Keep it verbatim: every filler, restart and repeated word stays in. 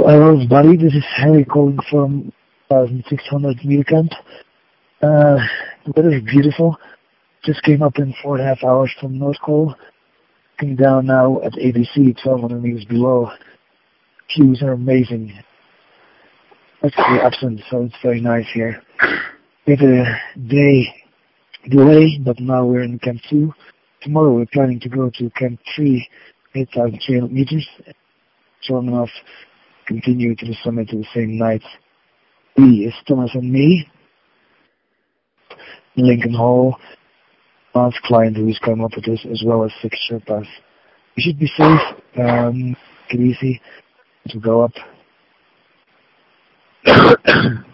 hello everybody, this is Harry calling from one thousand six hundred meter camp. Uh, the weather is beautiful. Just came up in four and a half hours from North Col. Looking down now at A B C, twelve hundred meters below. Views are amazing. Actually absent, so it's very nice here. We have a day delay, but now we're in Camp two. Tomorrow we're planning to go to Camp three, eight thousand three hundred meters. Short enough continue to the summit the same night. We is Thomas and me, Lincoln Hall, last client who is coming up with this, as well as six Sherpas. We should be safe, um, get easy to go up.